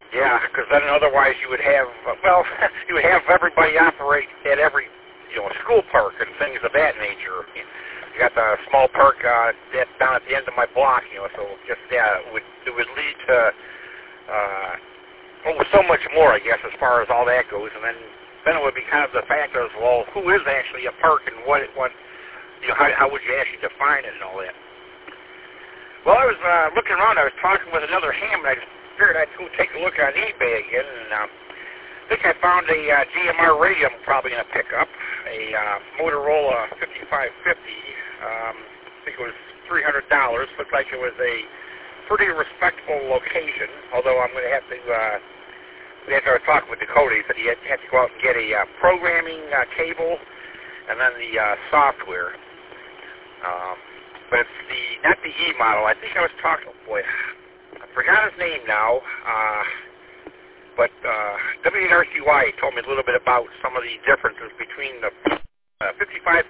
Yeah, because then otherwise you would have, you would have everybody operate at every, school park and things of that nature. You got the small park down at the end of my block, so just, it would lead to, so much more, I guess, as far as all that goes. And then it would be kind of the factor of, well, who is actually a park and how would you actually define it and all that? Well, I was looking around. I was talking with another ham, and I just figured I'd go take a look on eBay again. And I think I found a DMR radio I'm probably going to pick up, a Motorola 5550. I think it was $300. Looked like it was a pretty respectable location, although I'm going to have to, after I was talking with Dakota, he said he had to go out and get a programming cable and then the software. But it's not the E model. I think I was talking, I forgot his name now, but WRCY told me a little bit about some of the differences between the 5550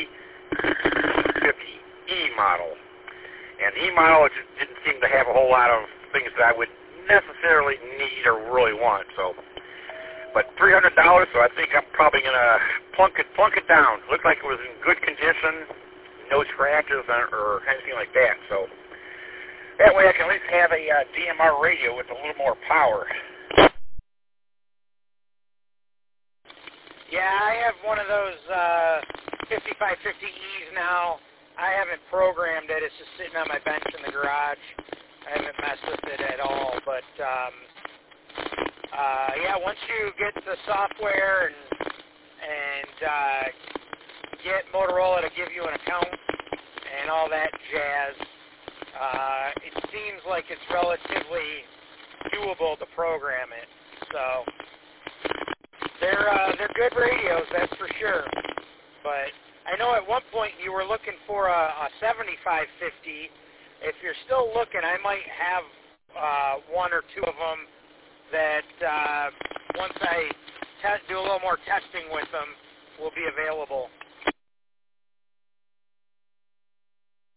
E model. And the E model just didn't seem to have a whole lot of things that I would necessarily need or really want. But $300, so I think I'm probably going to plunk it down. Looked like it was in good condition. No scratches or anything like that, so that way I can at least have a DMR radio with a little more power. Yeah, I have one of those 5550Es now. I haven't programmed it. It's just sitting on my bench in the garage. I haven't messed with it at all, but once you get the software and get Motorola to give you an account and all that jazz, it seems like it's relatively doable to program it. So they're good radios, that's for sure. But I know at one point you were looking for a 7550. If you're still looking, I might have one or two of them that once I do a little more testing with them will be available.